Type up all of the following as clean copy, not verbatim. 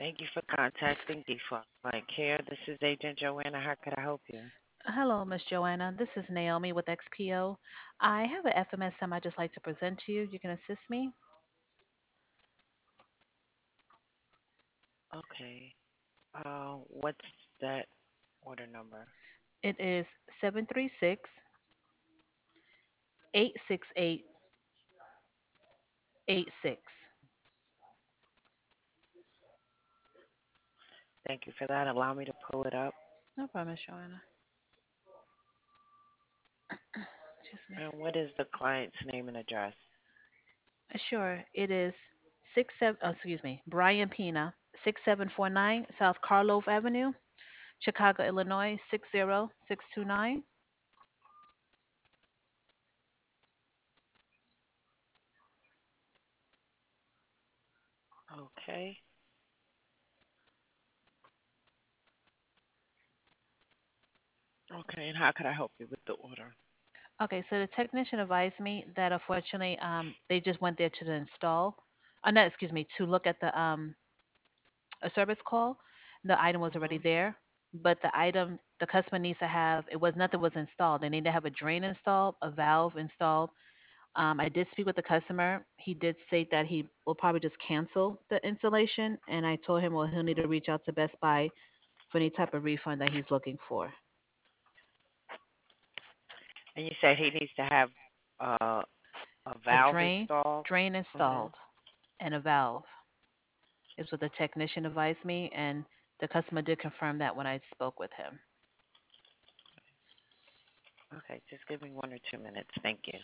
Thank you for contacting Default Client Care. This is Agent Joanna. How could I help you? Hello, Miss Joanna. This is Naomi with XPO. I have a FMSM I'd just like to present to you. You can assist me. Okay. What's that order number? It is 736-868-86. Thank you for that. Allow me to pull it up. No problem, Miss Joanna. Excuse me. And what is the client's name and address? Sure. It is Brian Pina, 6749 South Carlove Avenue, Chicago, Illinois, 60629. Okay. Okay, and how could I help you with the order? Okay, so the technician advised me that unfortunately, they just went there to the install. No, excuse me, to look at the a service call. The item was already Mhm. there, but the item the customer needs to have it was nothing was installed. They need to have a drain installed, a valve installed. I did speak with the customer. He did state that he will probably just cancel the installation, and I told him well he'll need to reach out to Best Buy for any type of refund that he's looking for. And you said he needs to have uh, a A valve installed. drain Mhm. installed, and a valve is what the technician advised me, and the customer did confirm that when I spoke with him. Okay, just give me 1 or 2 minutes. Thank you.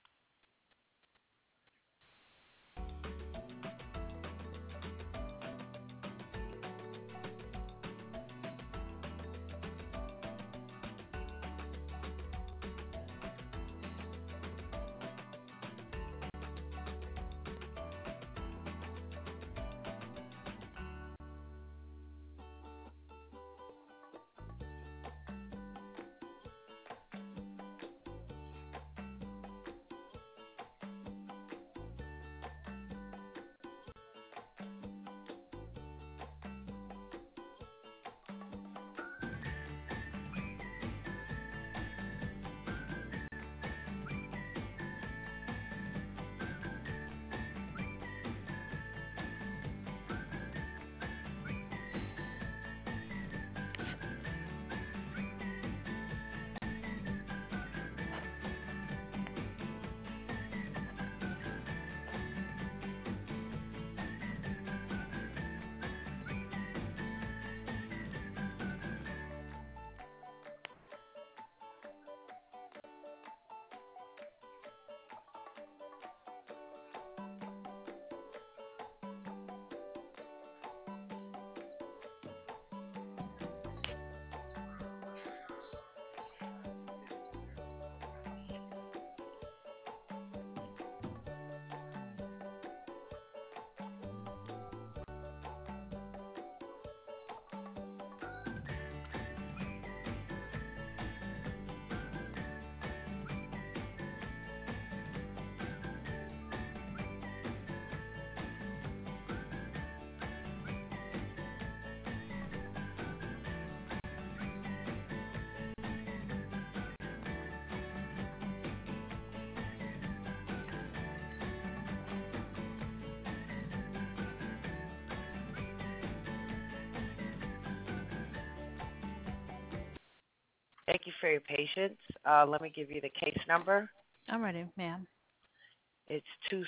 Thank you for your patience. Let me give you the case number. I'm ready, ma'am. It's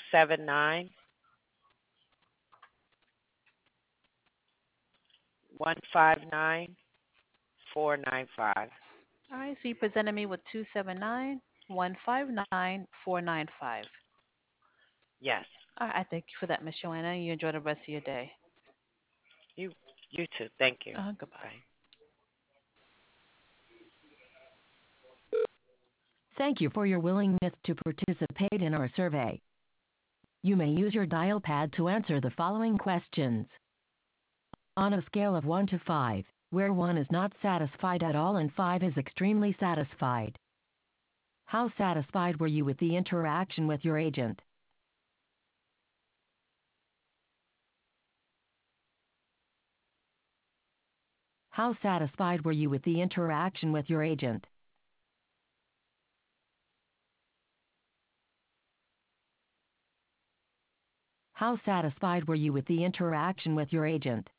279-159-495. All right, so you presented me with 279-159-495. Yes. All right, I thank you for that, Miss Joanna. You enjoy the rest of your day. You you too. Thank you. Goodbye. Bye. Thank you for your willingness to participate in our survey. You may use your dial pad to answer the following questions. On a scale of 1 to 5, where 1 is not satisfied at all and 5 is extremely satisfied, how satisfied were you with the interaction with your agent? How satisfied were you with the interaction with your agent? How satisfied were you with the interaction with your agent?